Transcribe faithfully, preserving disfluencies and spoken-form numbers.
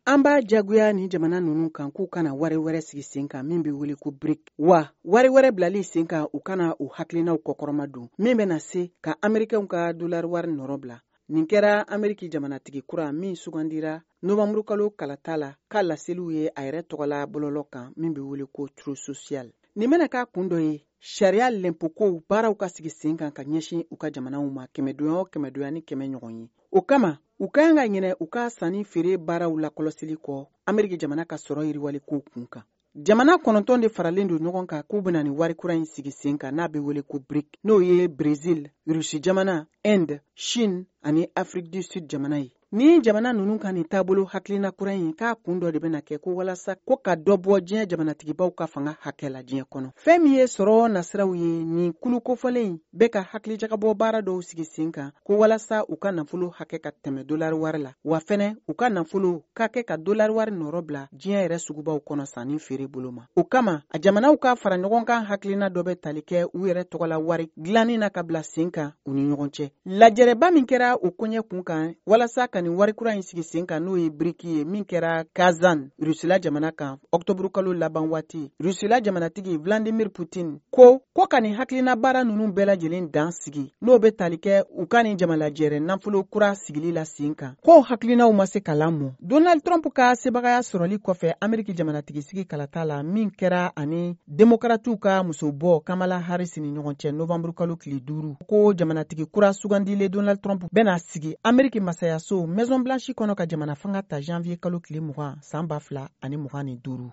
an b'a jagoya ni jamana nunu kan k'u kana wari wɛrɛ sigi sen kan min bɛ wele ko BRIC wa wari wɛrɛ bilali sen kan u kana u hakilinaw kɔkɔrɔma don min bɛna se ka Amerikɛnw ka dolari wari nɔrɔ bila. Nin kɛra Ameriki jamanatigi kura min sugandira Novembre kalo kalata la k'a laseliw ye a yɛrɛ tɔgɔla bɔlɔlɔ kan min bɛ wele ko Truth Social. Nin bɛna k'a kun dɔ ye sariya lɛnpokow baaraw ka sigi sen kan ka ɲɛsin u ka jamanaw ma kɛmɛdonya o kɛmɛdonya ni kɛmɛ ɲɔgɔn ye. O kama u ka kan ka ɲinɛ u ka sanni feere baaraw la kɔlɔsili kɔ Ameriki jamana ka sɔrɔ yiriwali ko kun kan. Jamana kɔnɔntɔn de faralen don ɲɔgɔn kan k'u bɛna ni wari kura in sigi sen kan n'a bɛ wele ko BRIC n'o ye Brésil, Rusi jamana, Inde, Chine ani Afrique du Sud jamana ye. Ni jamana nunu kan ni taabolo hakilina kura in k'a kun dɔ de bɛna kɛ ko walasa ko ka dɔ bɔ diɲɛ jamanatigibaw ka fanga hakɛ la diɲɛ kɔnɔ. Fɛn min ye sɔrɔ nasiraw ye ni kulu kofɔlen bɛ ka hakilijagabɔ baara dɔw sigi sen kan ko walasa u ka nafolo hakɛ ka tɛmɛ dolari wari la wa fɛnɛ u ka nafolo ka kɛ ka dolari wari nɔrɔ bila diɲɛ yɛrɛ sugubaw kɔnɔ sanni feere bolo ma. O kama a jamanaw ka fara ɲɔgɔn kan hakilina dɔ bɛ tali kɛ u yɛrɛ tɔgɔla wari dilanni na ka bila sen kan u ni ɲɔgɔn cɛ. Lajɛrɛba min kɛra o koɲɛ kun kan walasa ka ni wari kura in sigi sen kan n'o ye BRIC ye min kɛra Kazan Rusila jamana kan Octobre kalo laban waati Rusila jamanatigi Vladimir Putin ko ko ka ni hakilina baara nunu bɛɛ lajɛlen dan sigi n'o bɛ tali kɛ u ka ni jamalajɛrɛ nafolo kura sigili la sen kan ko hakilinaw ma se ka lamɔ. Donald Trump ka sebagaya sɔrɔli kɔfɛ Ameriki jamanatigi sigi kalata la min kɛra ani demokratiw ka musobɔ Kamala Harris ni ɲɔgɔn cɛ Novembre kalo tile duuru ko jamanatigi kura sugandile Donald Trump bɛna sigi Ameriki masayaso Maison Blanche kɔnɔ ka jamana fanga ta janvier kalo tile mugan san ba fila ani mugan ni duuru.